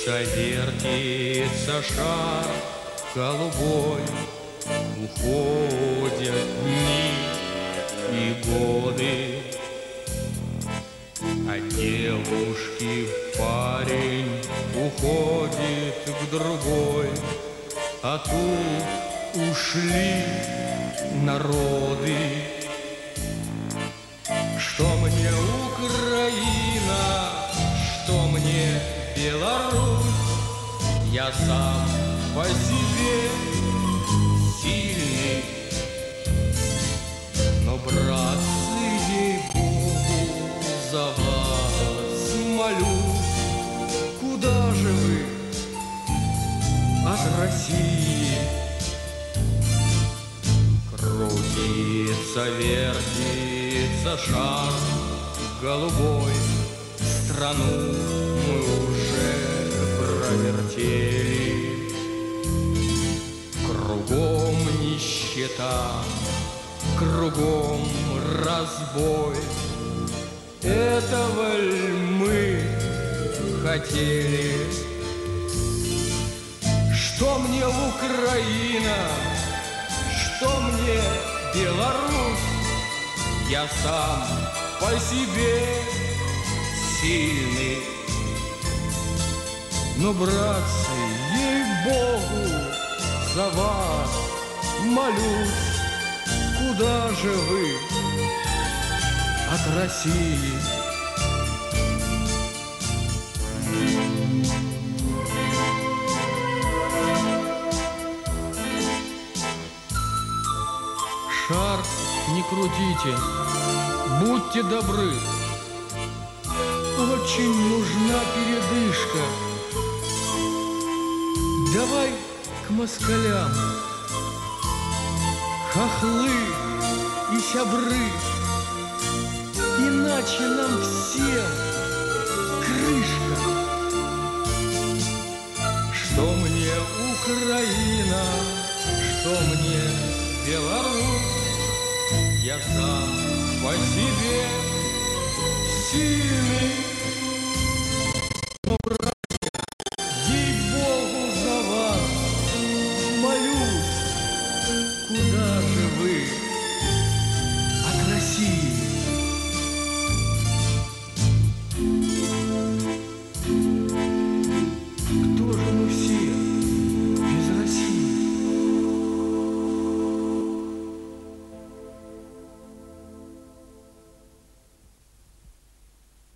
вертится шар голубой, уходят дни и годы, от девушки парень уходит к другой, а тут ушли народы. Что мне Украина, что мне Беларусь, я сам по себе сильный, но, братцы, ей-богу, за вас молюсь. Куда же вы от России? Крутится, вертится шар голубой, страну мы уже провертели. Кругом нищета, кругом разбой. Этого ль мы хотели? Что мне Украина, что мне Беларусь, я сам по себе сильный, но, братцы, ей-богу, за вас молюсь. Куда же вы от России? Шар не крутите, будьте добры, очень нужна передышка. Давай к москалям, хохлы и сябры, иначе нам всем крышка. Что мне Украина, что мне Беларусь, я сам по себе сильный.